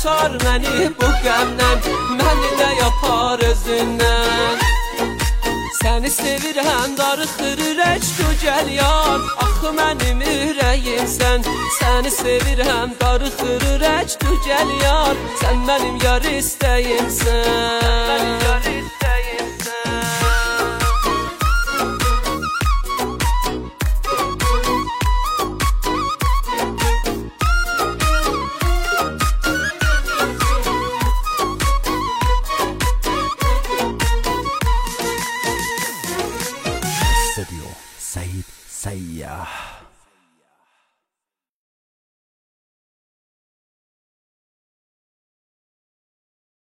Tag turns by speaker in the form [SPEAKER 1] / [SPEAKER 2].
[SPEAKER 1] açar məni bu qəmdən, məni də yapar özündən. Səni sevirəm, darıxır ürək, tu gəl yar, axı mənim ürəyimsən. Səni sevirəm, darıxır ürək, tu gəl yar, sən mənim yar istəyimsən. Mənim yar istəyimsən.
[SPEAKER 2] استوديو سعيد سياح.